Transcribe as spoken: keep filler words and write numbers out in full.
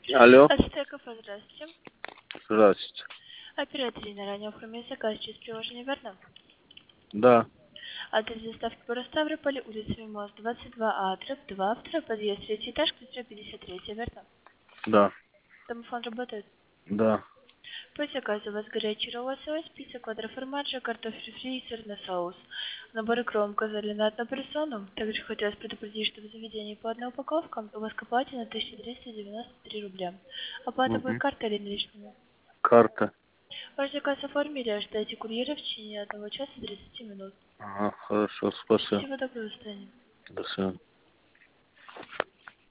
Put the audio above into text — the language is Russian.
Алло. Ацтеков, здравствуйте. Здравствуйте. Оператор на ранее оформил заказ через приложение, верно? Да, Адрес доставки по Ставрополю, улица Мимоз, двадцать два А, дробь два, второй подъезд, третий этаж, квартира пятьдесят три, верно? да, Домофон работает. да. По заказу у вас горячий ролл лосось, пицца квадроформаджо, картофель фри и сырный соус. Наборы кром указали на одну персону. Также хотелось предупредить, что в заведении по одной упаковке у вас к оплате на тысяча триста девяносто три рубля. Оплата будет Угу. картой или наличными. Карта. Ваш заказ оформили, ожидайте курьера в течение одного часа тридцати минут. Ага, хорошо, спасибо. Всего доброго, до свидания. До свидания.